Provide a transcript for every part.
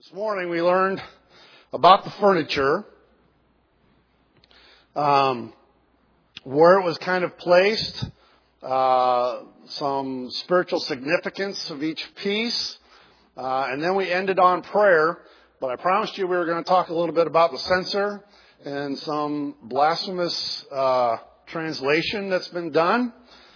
This morning we learned about the furniture, where it was kind of placed, some spiritual significance of each piece, and then we ended on prayer. But I promised you we were going to talk a little bit about the censer and some blasphemous translation that's been done,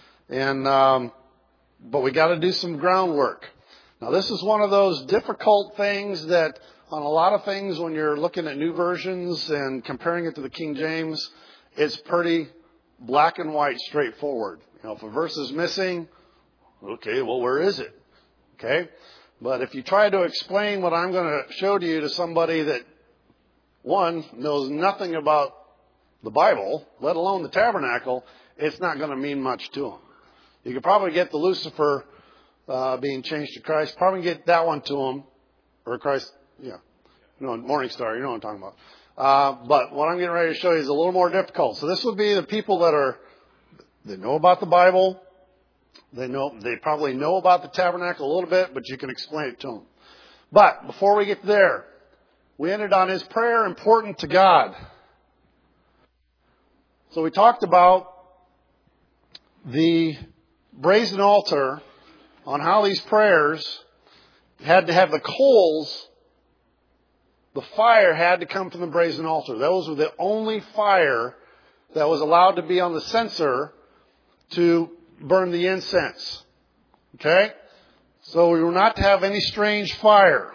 but we got to do some groundwork. Now, this is one of those difficult things that on a lot of things when you're looking at new versions and comparing it to the King James, it's pretty black and white, straightforward. You know, if a verse is missing, okay, well, where is it? Okay? But if you try to explain what I'm going to show to you to somebody that, one, knows nothing about the Bible, let alone the tabernacle, it's not going to mean much to them. You could probably get the Lucifer being changed to Christ. Probably get that one to him. Or Christ, yeah. Morning Star, you know what I'm talking about. But what I'm getting ready to show you is a little more difficult. So this would be the people they know about the Bible. They probably know about the tabernacle a little bit, but you can explain it to them. But before we get there, we ended on is prayer important to God? So we talked about the brazen altar, on how these prayers had to have the coals, the fire had to come from the brazen altar. Those were the only fire that was allowed to be on the censer to burn the incense. Okay? So we were not to have any strange fire.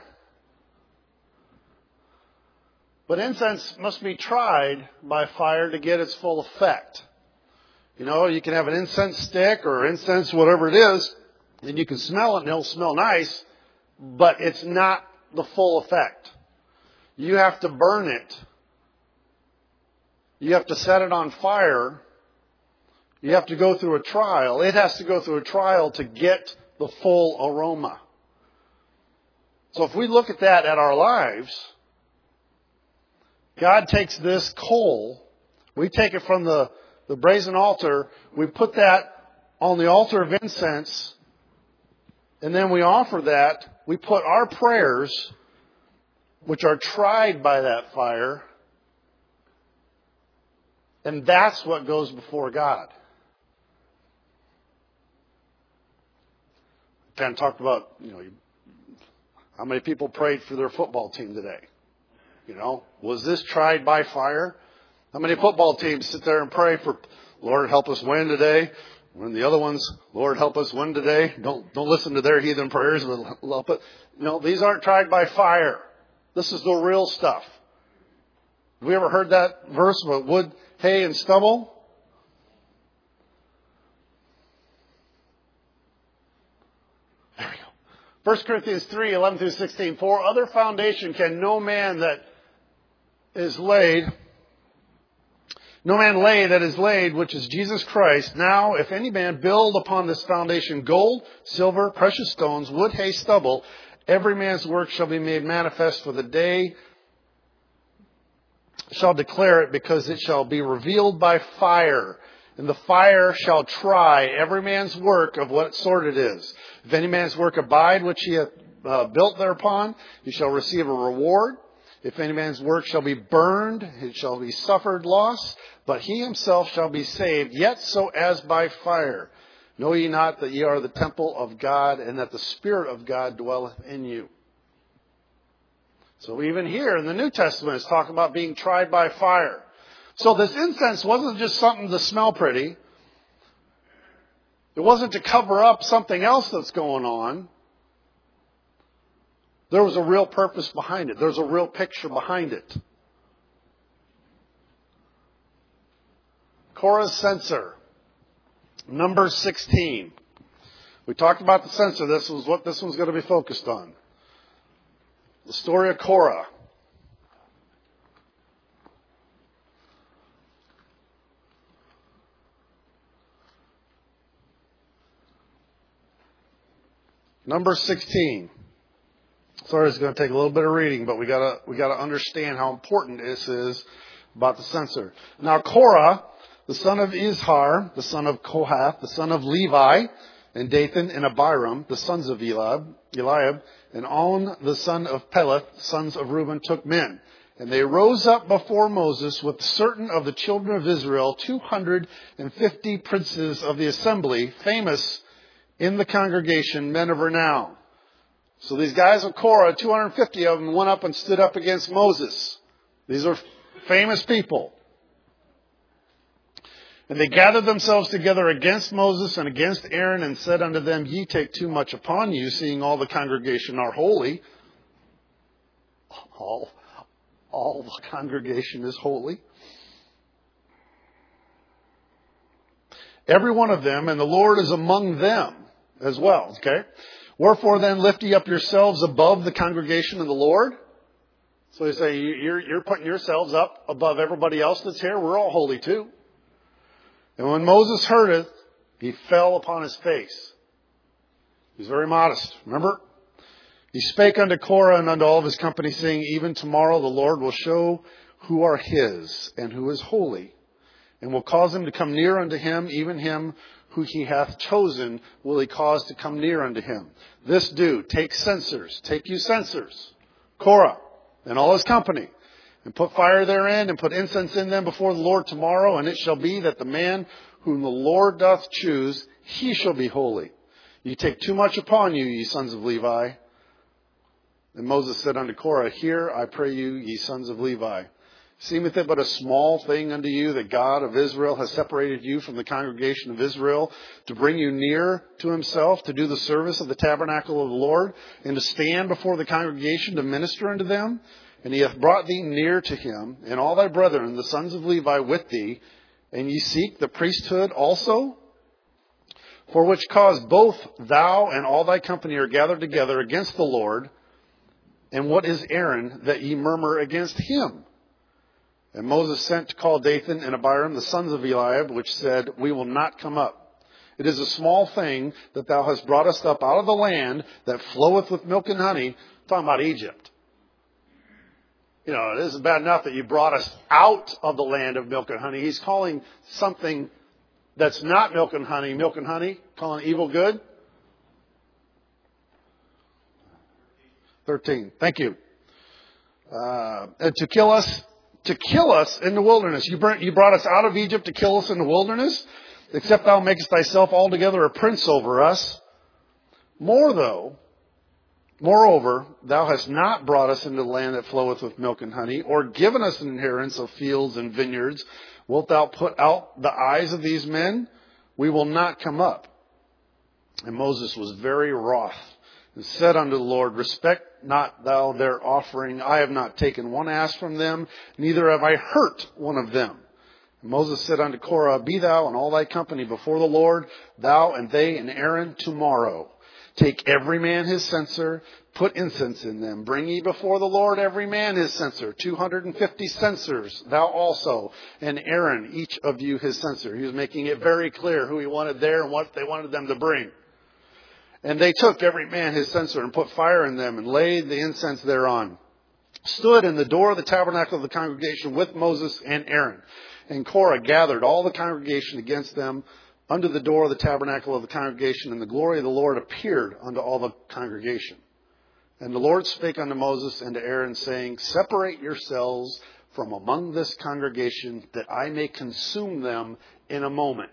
But incense must be tried by fire to get its full effect. You know, you can have an incense stick or incense, whatever it is, and you can smell it and it'll smell nice, but it's not the full effect. You have to burn it. You have to set it on fire. You have to go through a trial. It has to go through a trial to get the full aroma. So if we look at that at our lives, God takes this coal, we take it from the brazen altar, we put that on the altar of incense, and then we offer that. We put our prayers, which are tried by that fire, and that's what goes before God. Kind of talked about, how many people prayed for their football team today. Was this tried by fire? How many football teams sit there and pray for, Lord, help us win today? When the other ones, Lord, help us win today. Don't listen to their heathen prayers. These aren't tried by fire. This is the real stuff. Have we ever heard that verse about wood, hay, and stubble? There we go. 1 Corinthians 3, 11 through 16. For other foundation can no man that is laid, that is laid, which is Jesus Christ. Now, if any man build upon this foundation gold, silver, precious stones, wood, hay, stubble, every man's work shall be made manifest, for the day shall declare it, because it shall be revealed by fire. And the fire shall try every man's work of what sort it is. If any man's work abide, which he hath built thereupon, he shall receive a reward. If any man's work shall be burned, it shall be suffered loss, but he himself shall be saved, yet so as by fire. Know ye not that ye are the temple of God, and that the Spirit of God dwelleth in you? So even here in the New Testament, it's talking about being tried by fire. So this incense wasn't just something to smell pretty. It wasn't to cover up something else that's going on. There was a real purpose behind it. There's a real picture behind it. Korah's censer, number 16. We talked about the censer. This was what this one's going to be focused on. The story of Korah. Number 16. Sorry, it's going to take a little bit of reading, but we got to understand how important this is about the censer. Now Korah, the son of Izhar, the son of Kohath, the son of Levi, and Dathan and Abiram, the sons of Eliab, And On the son of Peleth, sons of Reuben, took men. And they rose up before Moses with certain of the children of Israel, 250 princes of the assembly, famous in the congregation, men of renown. So these guys of Korah, 250 of them, went up and stood up against Moses. These are famous people. And they gathered themselves together against Moses and against Aaron and said unto them, Ye take too much upon you, seeing all the congregation are holy. All the congregation is holy. Every one of them, and the Lord is among them as well. Okay? Wherefore then lift ye up yourselves above the congregation of the Lord. So they say, you're putting yourselves up above everybody else that's here. We're all holy too. And when Moses heard it, he fell upon his face. He was very modest. Remember? He spake unto Korah and unto all of his company, saying, Even tomorrow the Lord will show who are his and who is holy, and will cause him to come near unto him, even him who he hath chosen will he cause to come near unto him. This do, take censers, take you censers, Korah and all his company, and put fire therein, and put incense in them before the Lord tomorrow. And it shall be that the man whom the Lord doth choose, he shall be holy. Ye take too much upon you, ye sons of Levi. And Moses said unto Korah, Hear, I pray you, ye sons of Levi. Seemeth it but a small thing unto you that God of Israel has separated you from the congregation of Israel to bring you near to himself, to do the service of the tabernacle of the Lord, and to stand before the congregation to minister unto them? And he hath brought thee near to him, and all thy brethren, the sons of Levi, with thee, and ye seek the priesthood also? For which cause both thou and all thy company are gathered together against the Lord. And what is Aaron that ye murmur against him? And Moses sent to call Dathan and Abiram, the sons of Eliab, which said, We will not come up. It is a small thing that thou hast brought us up out of the land that floweth with milk and honey. Talking about Egypt. You know, it isn't bad enough that you brought us out of the land of milk and honey. He's calling something that's not milk and honey, calling evil good. 13. Thank you. And to kill us in the wilderness. You brought us out of Egypt to kill us in the wilderness, except thou makest thyself altogether a prince over us. Moreover, thou hast not brought us into the land that floweth with milk and honey, or given us an inheritance of fields and vineyards. Wilt thou put out the eyes of these men? We will not come up. And Moses was very wroth, and said unto the Lord, Respect not thou their offering. I have not taken one ass from them, neither have I hurt one of them. And Moses said unto Korah, Be thou and all thy company before the Lord, thou and they and Aaron tomorrow. Take every man his censer, put incense in them. Bring ye before the Lord every man his censer, 250 censers, thou also, and Aaron, each of you his censer. He was making it very clear who he wanted there and what they wanted them to bring. And they took every man his censer and put fire in them and laid the incense thereon. Stood in the door of the tabernacle of the congregation with Moses and Aaron. And Korah gathered all the congregation against them unto the door of the tabernacle of the congregation, and the glory of the Lord appeared unto all the congregation. And the Lord spake unto Moses and to Aaron, saying, Separate yourselves from among this congregation, that I may consume them in a moment.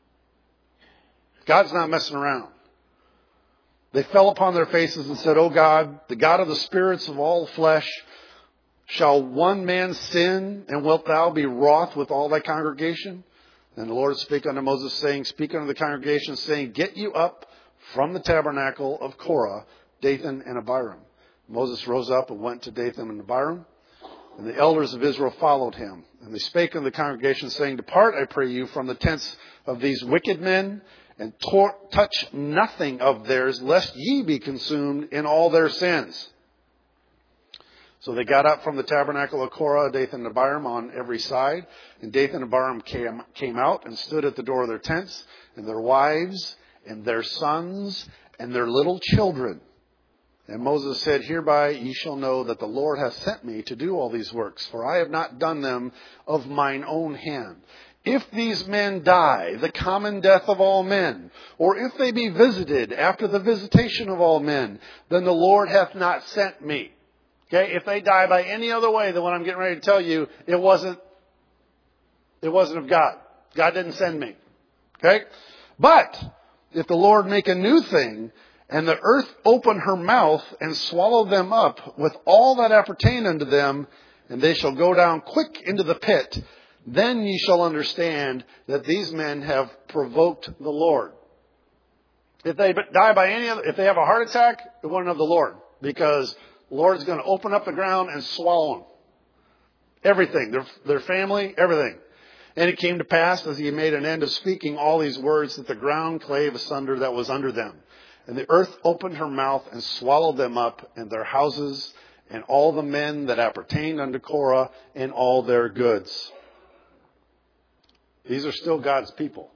God's not messing around. They fell upon their faces and said, O God, the God of the spirits of all flesh, shall one man sin, and wilt thou be wroth with all thy congregation? And the Lord spake unto Moses, saying, Speak unto the congregation, saying, Get you up from the tabernacle of Korah, Dathan and Abiram. Moses rose up and went to Dathan and Abiram, and the elders of Israel followed him. And they spake unto the congregation, saying, Depart, I pray you, from the tents of these wicked men, and touch nothing of theirs, lest ye be consumed in all their sins. So they got up from the tabernacle of Korah, Dathan and Abiram on every side. And Dathan and Abiram came out and stood at the door of their tents, and their wives, and their sons, and their little children. And Moses said, Hereby ye shall know that the Lord hath sent me to do all these works, for I have not done them of mine own hand. If these men die, the common death of all men, or if they be visited after the visitation of all men, then the Lord hath not sent me. Okay, if they die by any other way than what I'm getting ready to tell you, it wasn't of God. God didn't send me. Okay? But if the Lord make a new thing, and the earth open her mouth and swallow them up with all that appertain unto them, and they shall go down quick into the pit, then ye shall understand that these men have provoked the Lord. If they die by any other, if they have a heart attack, it wasn't of the Lord, because the Lord's going to open up the ground and swallow them. Everything, their family, everything. And it came to pass, as he made an end of speaking all these words, that the ground clave asunder that was under them. And the earth opened her mouth and swallowed them up, and their houses, and all the men that appertained unto Korah, and all their goods. These are still God's people.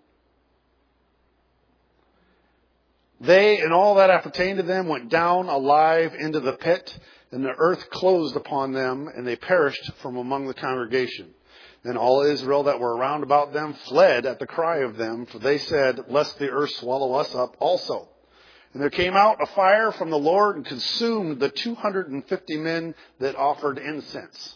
They and all that appertained to them went down alive into the pit, and the earth closed upon them, and they perished from among the congregation. And all Israel that were round about them fled at the cry of them, for they said, lest the earth swallow us up also. And there came out a fire from the Lord and consumed the 250 men that offered incense.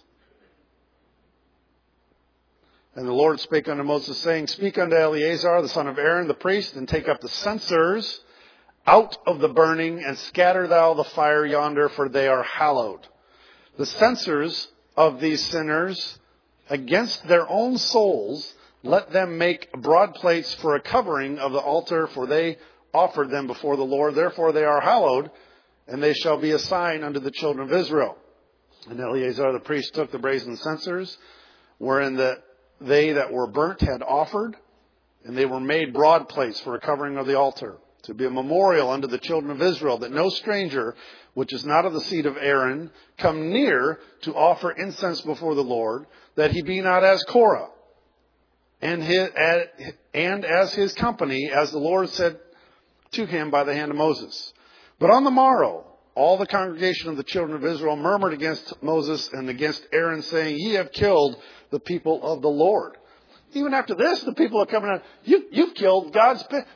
And the Lord spake unto Moses, saying, speak unto Eleazar, the son of Aaron, the priest, and take up the censers out of the burning, and scatter thou the fire yonder, for they are hallowed. The censers of these sinners against their own souls, let them make broad plates for a covering of the altar, for they offered them before the Lord. Therefore they are hallowed, and they shall be a sign unto the children of Israel. And Eleazar the priest took the brazen censers, wherein they that were burnt had offered, and they were made broad plates for a covering of the altar, to be a memorial unto the children of Israel, that no stranger, which is not of the seed of Aaron, come near to offer incense before the Lord, that he be not as Korah, and as his company, as the Lord said to him by the hand of Moses. But on the morrow, all the congregation of the children of Israel murmured against Moses and against Aaron, saying, ye have killed the people of the Lord. Even after this, the people are coming out, you've killed God's people.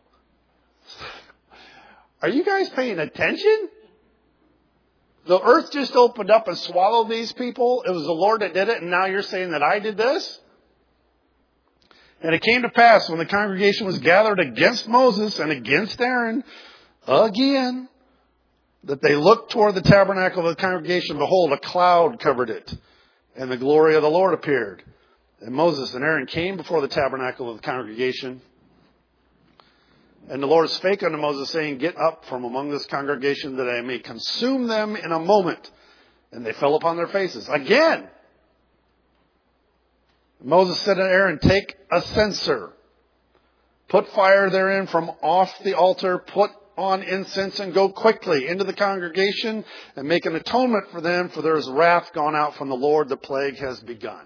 Are you guys paying attention? The earth just opened up and swallowed these people. It was the Lord that did it, and now you're saying that I did this? And it came to pass, when the congregation was gathered against Moses and against Aaron, again, that they looked toward the tabernacle of the congregation. Behold, a cloud covered it, and the glory of the Lord appeared. And Moses and Aaron came before the tabernacle of the congregation. And the Lord spake unto Moses, saying, get up from among this congregation, that I may consume them in a moment. And they fell upon their faces. Again, Moses said to Aaron, take a censer, put fire therein from off the altar, put on incense, and go quickly into the congregation, and make an atonement for them, for there is wrath gone out from the Lord, the plague has begun.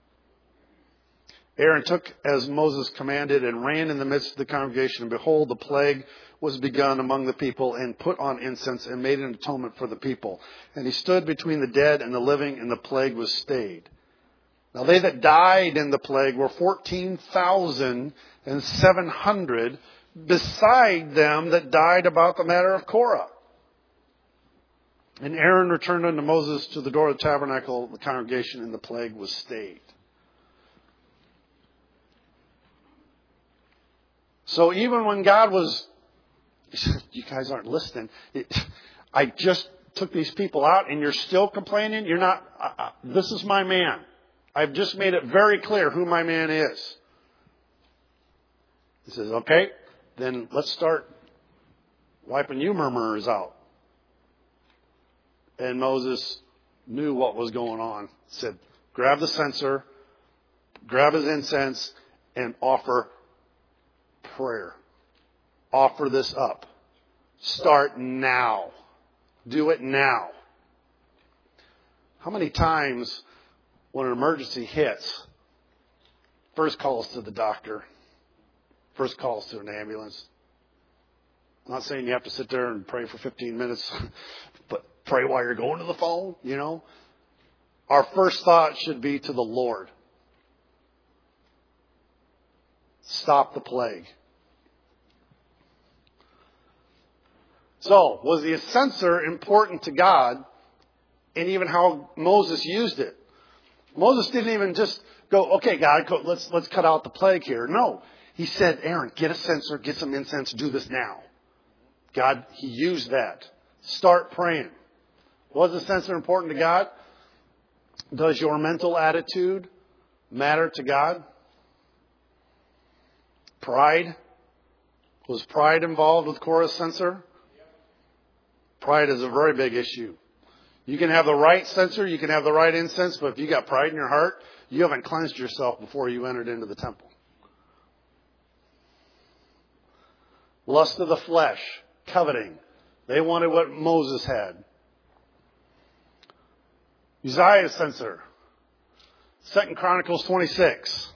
Aaron took as Moses commanded, and ran in the midst of the congregation. And behold, the plague was begun among the people, and put on incense, and made an atonement for the people. And he stood between the dead and the living, and the plague was stayed. Now they that died in the plague were 14,700, beside them that died about the matter of Korah. And Aaron returned unto Moses to the door of the tabernacle of the congregation, and the plague was stayed. So even when God was, you guys aren't listening. I just took these people out and you're still complaining? You're not, this is my man. I've just made it very clear who my man is. He says, okay, then let's start wiping you murmurers out. And Moses knew what was going on. Said, grab the censer, grab his incense, and offer prayer. Offer this up. Start now. Do it now. How many times when an emergency hits, first calls to the doctor, first calls to an ambulance? I'm not saying you have to sit there and pray for 15 minutes, but pray while you're going to the phone, you know. Our first thought should be to the Lord. stop the plague. So, was the censer important to God, and even how Moses used it? Moses didn't even just go, okay, God, let's cut out the plague here. No. He said, Aaron, get a censer, get some incense, do this now. God, he used that. Start praying. Was the censer important to God? Does your mental attitude matter to God? Pride? Was pride involved with Korah's censer? Pride is a very big issue. You can have the right censer, you can have the right incense, but if you got pride in your heart, you haven't cleansed yourself before you entered into the temple. Lust of the flesh, coveting. They wanted what Moses had. Uzziah's censer. 2 Chronicles 26.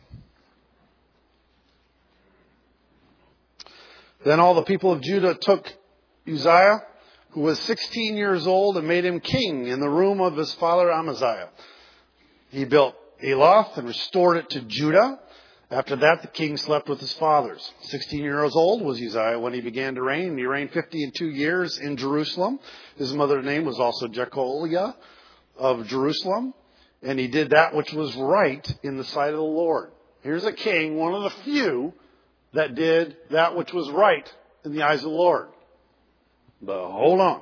Then all the people of Judah took Uzziah, who was 16 years old, and made him king in the room of his father Amaziah. He built Eloth and restored it to Judah. After that, the king slept with his fathers. 16 years old was Uzziah when he began to reign, and he reigned 52 years in Jerusalem. His mother's name was also Jecoliah of Jerusalem, and he did that which was right in the sight of the Lord. Here's a king, one of the few, that did that which was right in the eyes of the Lord. But hold on.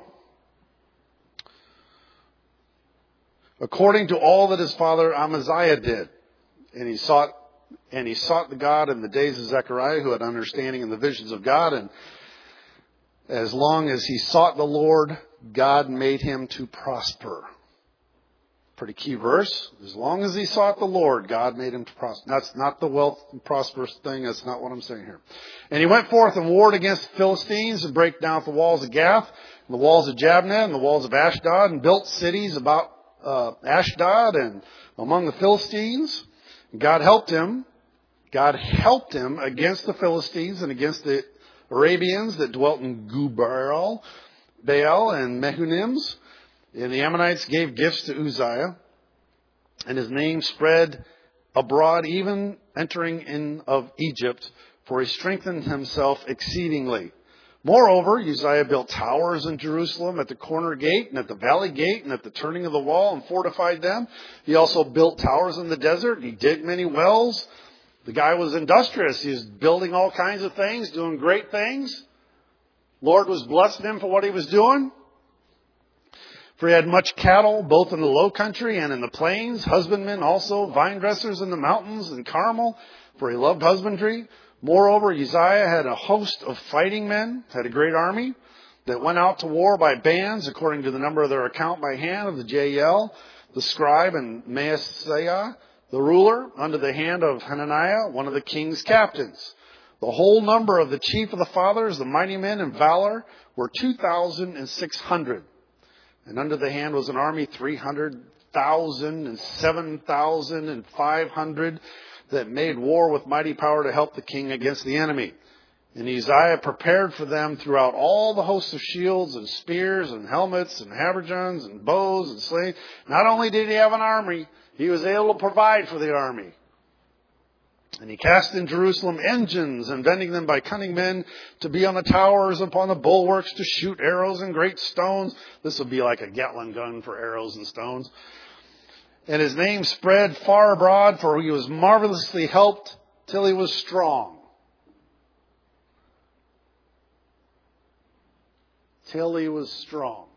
According to all that his father Amaziah did, and he sought the God in the days of Zechariah, who had understanding in the visions of God, and as long as he sought the Lord, God made him to prosper. Pretty key verse. As long as he sought the Lord, God made him to prosper. That's not the wealth and prosperous thing. That's not what I'm saying here. And he went forth and warred against the Philistines and brake down the walls of Gath, and the walls of Jabneh, and the walls of Ashdod, and built cities about Ashdod and among the Philistines. And God helped him. God helped him against the Philistines and against the Arabians that dwelt in Gubal, Baal, and Mehunims. And the Ammonites gave gifts to Uzziah, and his name spread abroad, even entering in of Egypt, for he strengthened himself exceedingly. Moreover, Uzziah built towers in Jerusalem at the corner gate and at the valley gate and at the turning of the wall and fortified them. He also built towers in the desert. He digged many wells. The guy was industrious. He was building all kinds of things, doing great things. Lord was blessing him for what he was doing. For he had much cattle, both in the low country and in the plains, husbandmen also, vine dressers in the mountains and Carmel, for he loved husbandry. Moreover, Uzziah had a host of fighting men, had a great army, that went out to war by bands, according to the number of their account by hand, of the Jael, the scribe, and Maaseiah, the ruler, under the hand of Hananiah, one of the king's captains. The whole number of the chief of the fathers, the mighty men in valor, were 2,600. And under the hand was an army 300,000 and 7,500 that made war with mighty power to help the king against the enemy. And Uzziah prepared for them throughout all the hosts of shields and spears and helmets and habergeons and bows and slings. Not only did he have an army, he was able to provide for the army. And he cast in Jerusalem engines, inventing them by cunning men to be on the towers, upon the bulwarks, to shoot arrows and great stones. This would be like a Gatling gun for arrows and stones. And his name spread far abroad, for he was marvelously helped till he was strong. Till he was strong.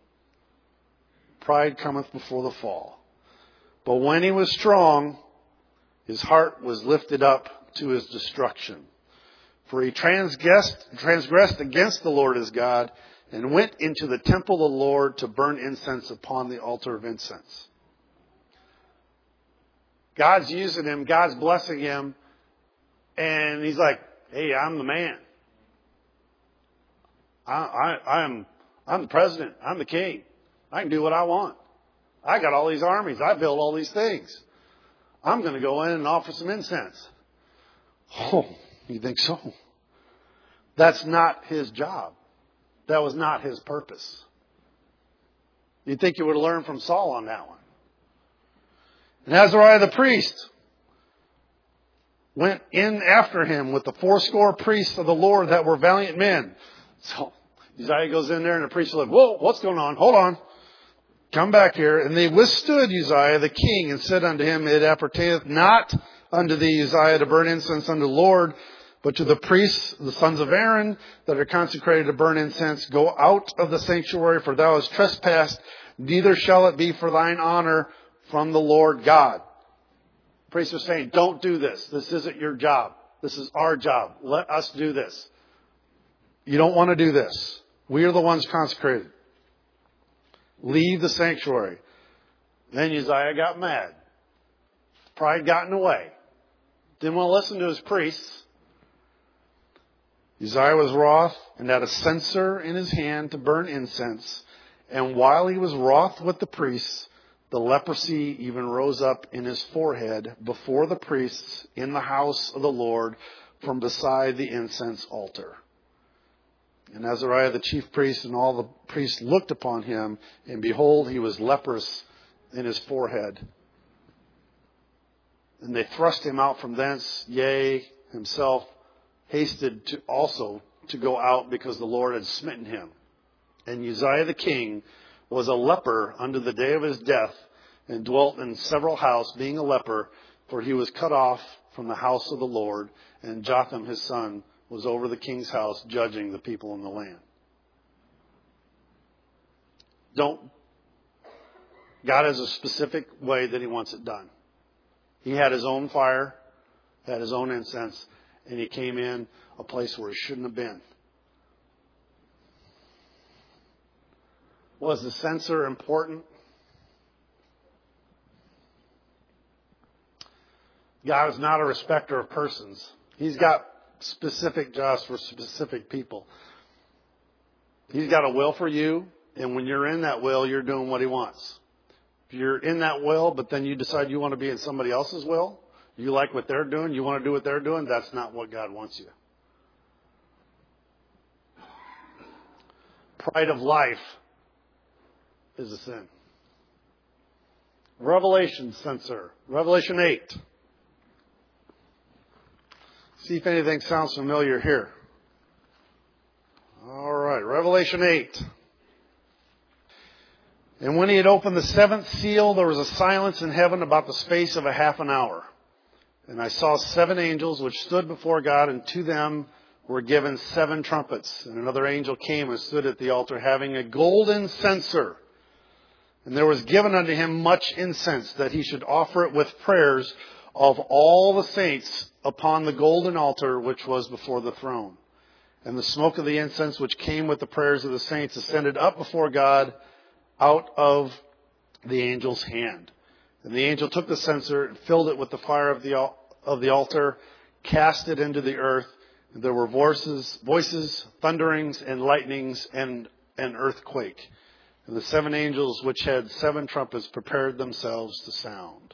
Pride cometh before the fall. But when he was strong, his heart was lifted up to his destruction. For he transgressed against the Lord his God, and went into the temple of the Lord to burn incense upon the altar of incense. God's using him, God's blessing him, and he's like, hey, I'm the man. I'm the president. I'm the king. I can do what I want. I got all these armies. I built all these things. I'm going to go in and offer some incense. Oh, you think so? That's not his job. That was not his purpose. You'd think you would have learned from Saul on that one. And Azariah the priest went in after him with the 80 priests of the Lord that were valiant men. So Uzziah goes in there and the priests are like, whoa, what's going on? Hold on. Come back here. And they withstood Uzziah the king and said unto him, it appertaineth not unto thee, Uzziah, to burn incense unto the Lord, but to the priests, the sons of Aaron, that are consecrated to burn incense. Go out of the sanctuary, for thou hast trespassed. Neither shall it be for thine honor from the Lord God. Priests are saying, don't do this. This isn't your job. This is our job. Let us do this. You don't want to do this. We are the ones consecrated. Leave the sanctuary. Then Uzziah got mad. Pride got in the way. Didn't want to listen to his priests. Uzziah was wroth and had a censer in his hand to burn incense. And while he was wroth with the priests, the leprosy even rose up in his forehead before the priests in the house of the Lord from beside the incense altar. And Azariah the chief priest and all the priests looked upon him, and behold, he was leprous in his forehead. And they thrust him out from thence, yea, himself hasted to go out because the Lord had smitten him. And Uzziah the king was a leper unto the day of his death, and dwelt in several houses, being a leper, for he was cut off from the house of the Lord, and Jotham his son was over the king's house, judging the people in the land. God has a specific way that he wants it done. He had his own fire, had his own incense, and he came in a place where he shouldn't have been. Was the censer important? God is not a respecter of persons. He's got specific jobs for specific people. He's got a will for you, and when you're in that will, you're doing what he wants. If you're in that will, but then you decide you want to be in somebody else's will, you like what they're doing, you want to do what they're doing, that's not what God wants you. Pride of life is a sin. Revelation censer. Revelation 8. See if anything sounds familiar here. All right, Revelation 8. And when he had opened the seventh seal, there was a silence in heaven about the space of a half an hour. And I saw 7 angels which stood before God, and to them were given 7 trumpets. And another angel came and stood at the altar, having a golden censer. And there was given unto him much incense, that he should offer it with prayers of all the saints upon the golden altar which was before the throne. And the smoke of the incense which came with the prayers of the saints ascended up before God out of the angel's hand. And the angel took the censer and filled it with the fire of the altar, cast it into the earth. And there were voices, thunderings, and lightnings, and an earthquake. And the 7 angels which had 7 trumpets prepared themselves to sound.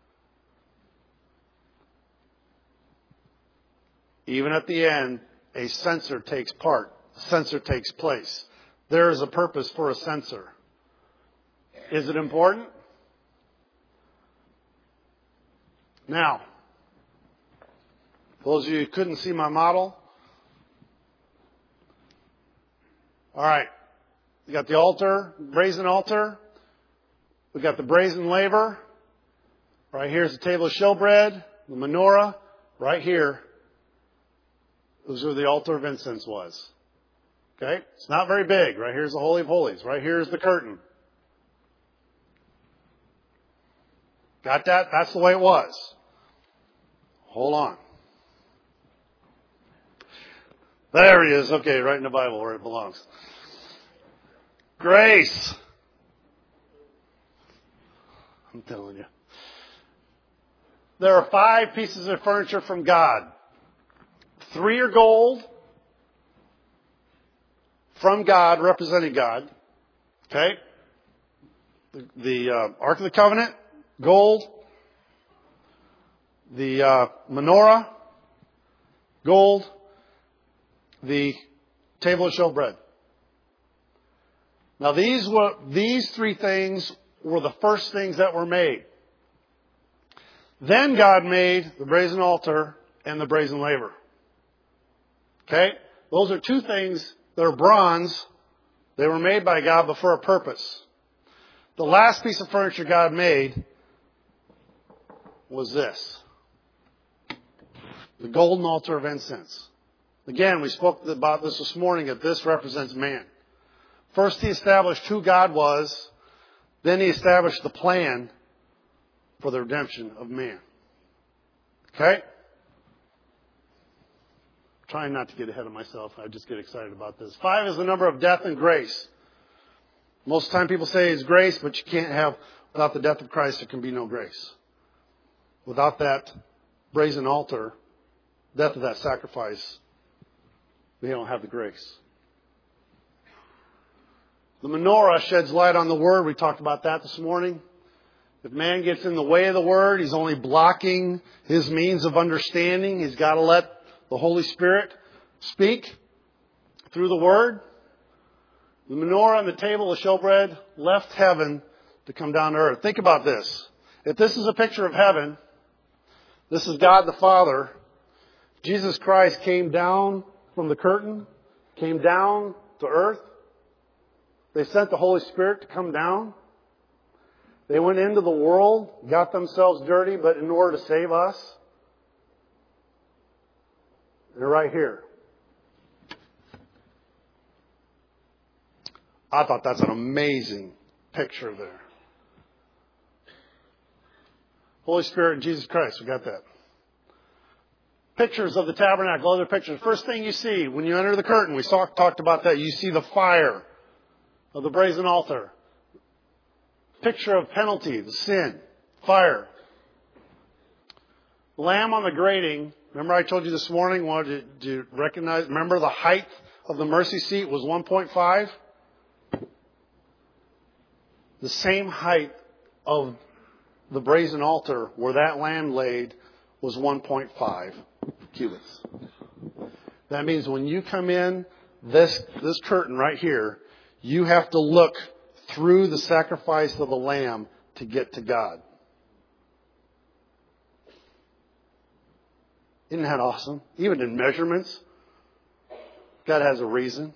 Even at the end, a censer takes place. There is a purpose for a censer. Is it important? Now, those of you who couldn't see my model. All right. We got the altar, brazen altar. We got the brazen laver. Right here's the table of showbread, the menorah. Right here. This is where the altar of incense was. Okay? It's not very big. Right here's the Holy of Holies. Right here's the curtain. Got that? That's the way it was. Hold on. There he is. Okay, right in the Bible where it belongs. Grace. I'm telling you. There are 5 pieces of furniture from God. 3 are gold from God, representing God. Okay? The Ark of the Covenant, gold. The menorah, gold. The table of showbread. Now these 3 things were the first things that were made. Then God made the brazen altar and the brazen laver. Okay? Those are two things that are bronze. They were made by God, but for a purpose. The last piece of furniture God made was this. The golden altar of incense. Again, we spoke about this morning, that this represents man. First, he established who God was. Then he established the plan for the redemption of man. Okay? Trying not to get ahead of myself. I just get excited about this. 5 is the number of death and grace. Most of the time people say it's grace, but you can't have, without the death of Christ, there can be no grace. Without that brazen altar, death of that sacrifice, we don't have the grace. The menorah sheds light on the Word. We talked about that this morning. If man gets in the way of the Word, he's only blocking his means of understanding. He's got to let the Holy Spirit speak through the Word. The menorah and the table of showbread left heaven to come down to earth. Think about this. If this is a picture of heaven, this is God the Father. Jesus Christ came down from the curtain, came down to earth. They sent the Holy Spirit to come down. They went into the world, got themselves dirty, but in order to save us, they're right here. I thought that's an amazing picture there. Holy Spirit and Jesus Christ, we got that. Pictures of the tabernacle, other pictures. First thing you see when you enter the curtain, we talked about that. You see the fire of the brazen altar. Picture of penalty, the sin, fire. Lamb on the grating. Remember I told you this morning, wanted to recognize, remember the height of the mercy seat was 1.5? The same height of the brazen altar where that lamb laid was 1.5 cubits. That means when you come in this curtain right here, you have to look through the sacrifice of the lamb to get to God. Isn't that awesome? Even in measurements, God has a reason.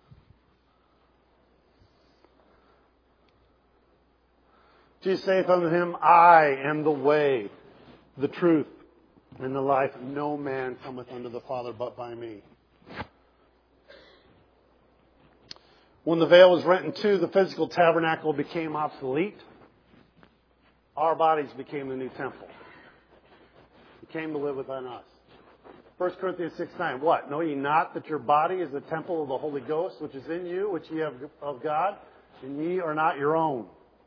Jesus saith unto him, I am the way, the truth, and the life. No man cometh unto the Father but by me. When the veil was rent in two, the physical tabernacle became obsolete. Our bodies became the new temple. He came to live within us. 1 Corinthians 6:9. What? Know ye not that your body is the temple of the Holy Ghost, which is in you, which ye have of God, and ye are not your own.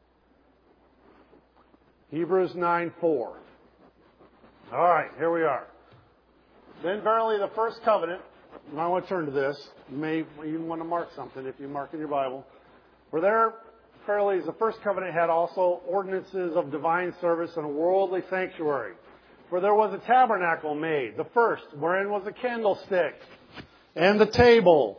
Hebrews 9:4. All right, here we are. Then verily the first covenant, and I want to turn to this. You may even want to mark something if you mark in your Bible. For there, verily, the first covenant had also ordinances of divine service and a worldly sanctuary. For there was a tabernacle made, the first, wherein was a candlestick and the table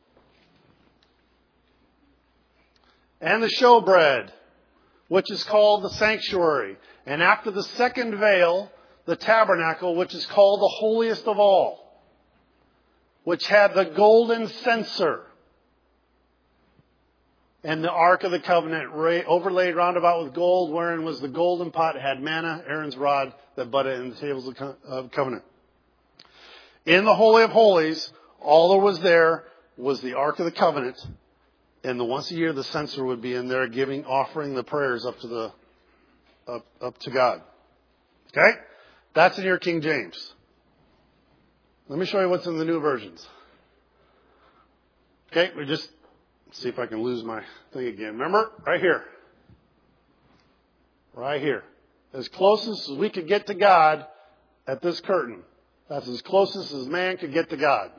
and the showbread, which is called the sanctuary. And after the second veil, the tabernacle, which is called the holiest of all, which had the golden censer and the ark of the covenant overlaid round about with gold, wherein was the golden pot, had manna, Aaron's rod that budded in the tables of covenant. In the Holy of Holies, all there was there was the ark of the covenant, and once a year the censer would be in there offering the prayers up to God. Okay? That's in your King James. Let me show you what's in the new versions. Okay, we just see if I can lose my thing again. Remember? Right here. Right here. As closest as we could get to God at this curtain. That's as closest as man could get to God.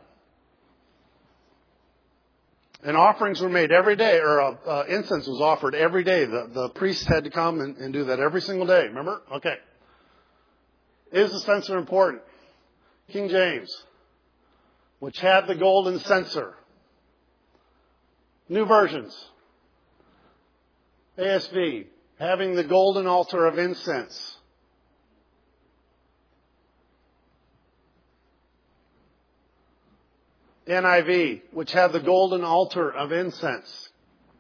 And offerings were made every day, or incense was offered every day. The priest had to come and do that every single day. Remember? Okay. Is the censer important? King James, which had the golden censer. New versions. ASV, having the golden altar of incense. NIV, which had the golden altar of incense.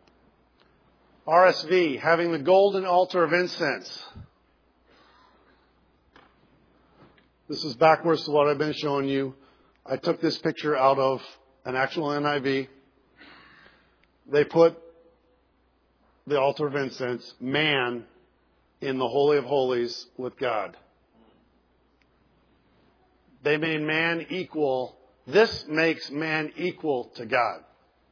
RSV, having the golden altar of incense. This is backwards to what I've been showing you. I took this picture out of an actual NIV. They put the altar of incense, man, in the Holy of Holies with God. They made man equal. This makes man equal to God.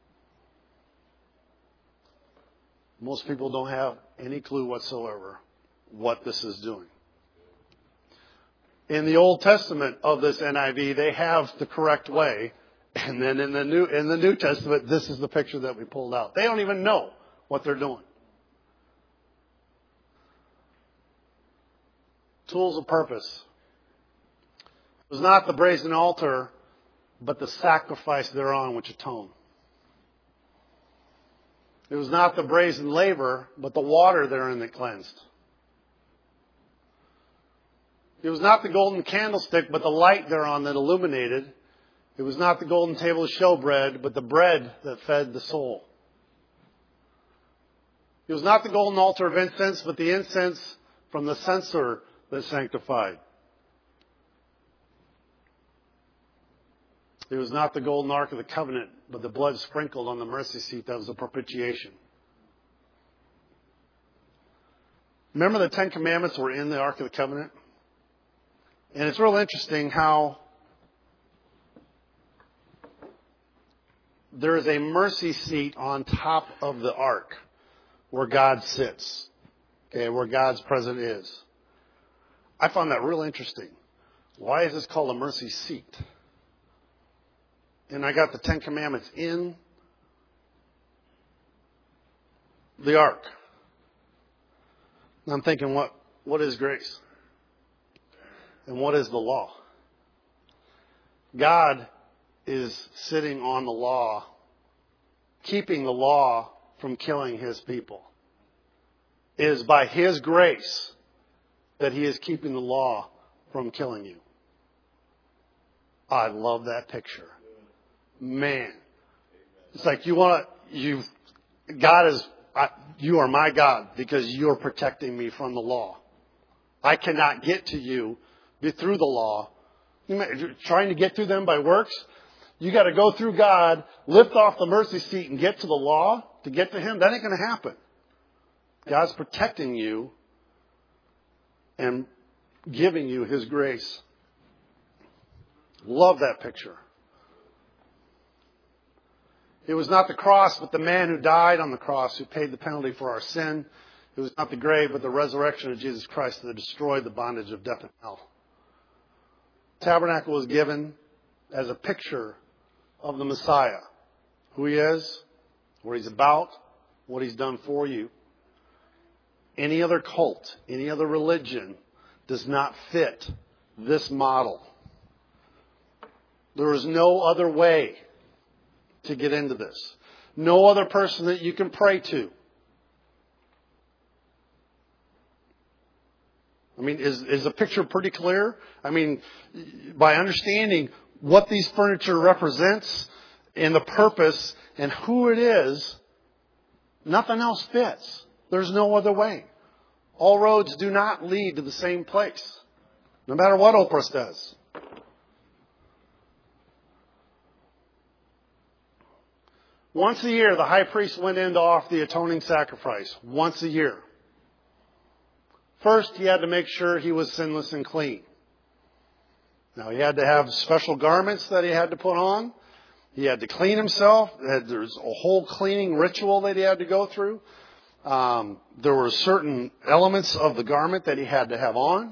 Most people don't have any clue whatsoever what this is doing. In the Old Testament of this NIV, they have the correct way. And then in the New Testament, this is the picture that we pulled out. They don't even know what they're doing. Tools of purpose. It was not the brazen altar, but the sacrifice thereon which atoned. It was not the brazen laver, but the water therein that cleansed. It was not the golden candlestick, but the light thereon that illuminated. It was not the golden table of showbread, but the bread that fed the soul. It was not the golden altar of incense, but the incense from the censer that sanctified. It was not the golden ark of the covenant, but the blood sprinkled on the mercy seat that was a propitiation. Remember the 10 Commandments were in the Ark of the Covenant? And it's real interesting how there is a mercy seat on top of the ark where God sits. Okay, where God's presence is. I found that real interesting. Why is this called a mercy seat? And I got the 10 Commandments in the ark. And I'm thinking, what is grace? And what is the law? God is sitting on the law, keeping the law from killing His people. It is by His grace that He is keeping the law from killing you. I love that picture. Man. It's like you are my God because you're protecting me from the law. I cannot get to you through the law. You're trying to get through them by works. You got to go through God, lift off the mercy seat and get to the law to get to Him. That ain't going to happen. God's protecting you and giving you His grace. Love that picture. It was not the cross, but the man who died on the cross who paid the penalty for our sin. It was not the grave, but the resurrection of Jesus Christ that destroyed the bondage of death and hell. Tabernacle was given as a picture of the Messiah. Who He is, what He's about, what He's done for you. Any other cult, any other religion does not fit this model. There is no other way to get into this. No other person that you can pray to. I mean, is the picture pretty clear? I mean, by understanding what these furniture represents and the purpose and who it is, nothing else fits. There's no other way. All roads do not lead to the same place, no matter what Oprah does. Once a year, the high priest went in to offer the atoning sacrifice. Once a year. First, he had to make sure he was sinless and clean. Now, he had to have special garments that he had to put on. He had to clean himself. There's a whole cleaning ritual that he had to go through. There were certain elements of the garment that he had to have on.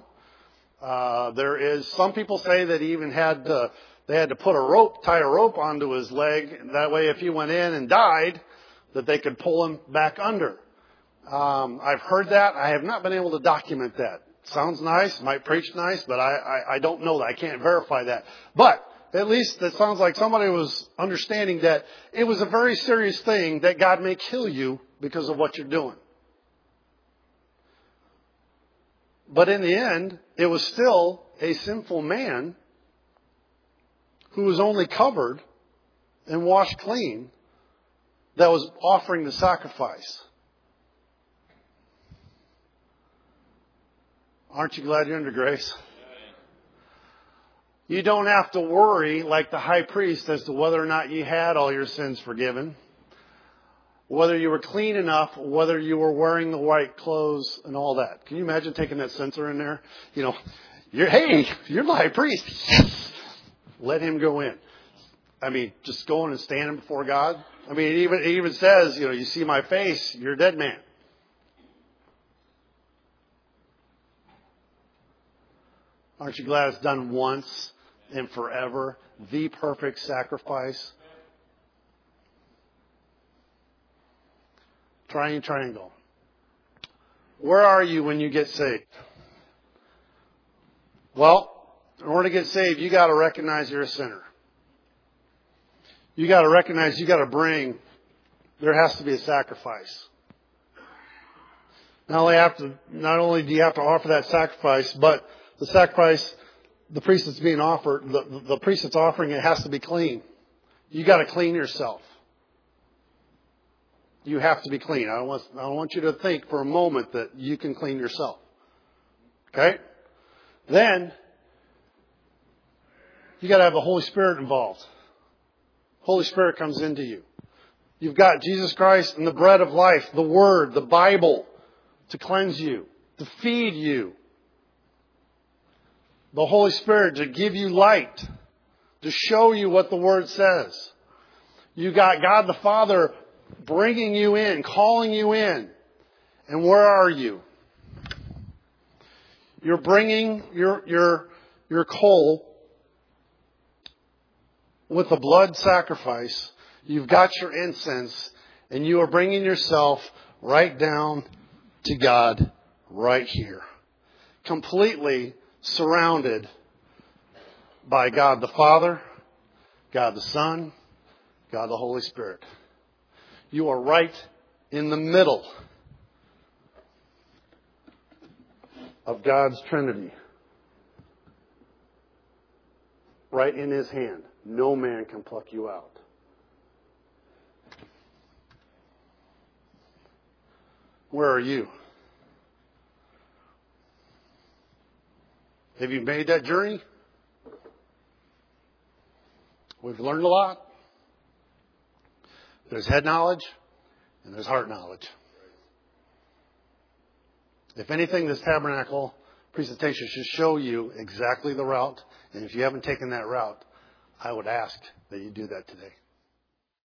Some people say that he even they had to tie a rope onto his leg. And that way, if he went in and died, that they could pull him back under. I've heard that. I have not been able to document that. Sounds nice, might preach nice, but I don't know that. I can't verify that. But at least it sounds like somebody was understanding that it was a very serious thing that God may kill you because of what you're doing. But in the end, it was still a sinful man who was only covered and washed clean that was offering the sacrifice. Aren't you glad you're under grace? You don't have to worry like the high priest as to whether or not you had all your sins forgiven, whether you were clean enough, whether you were wearing the white clothes and all that. Can you imagine taking that censer in there? You're the high priest. Yes! Let him go in. I mean, just going and standing before God. I mean, it even says, you see my face, you're a dead man. Aren't you glad it's done once and forever? The perfect sacrifice. Triangle. Where are you when you get saved? Well, in order to get saved, you got to recognize you're a sinner. You got to recognize you got to bring, there has to be a sacrifice. Not only do you have to offer that sacrifice, but the sacrifice, the priest that's being offered, the priest that's offering it has to be clean. You got to clean yourself. You have to be clean. I don't want you to think for a moment that you can clean yourself. Okay? Then, you got to have the Holy Spirit involved. Holy Spirit comes into you. You've got Jesus Christ and the bread of life, the Word, the Bible, to cleanse you, to feed you. The Holy Spirit to give you light, to show you what the Word says. You got God the Father bringing you in, calling you in. And where are you? You're bringing your coal with the blood sacrifice. You've got your incense, and you are bringing yourself right down to God right here. Completely surrounded by God the Father, God the Son, God the Holy Spirit. You are right in the middle of God's Trinity. Right in His hand. No man can pluck you out. Where are you? Have you made that journey? We've learned a lot. There's head knowledge and there's heart knowledge. If anything, this tabernacle presentation should show you exactly the route. And if you haven't taken that route, I would ask that you do that today.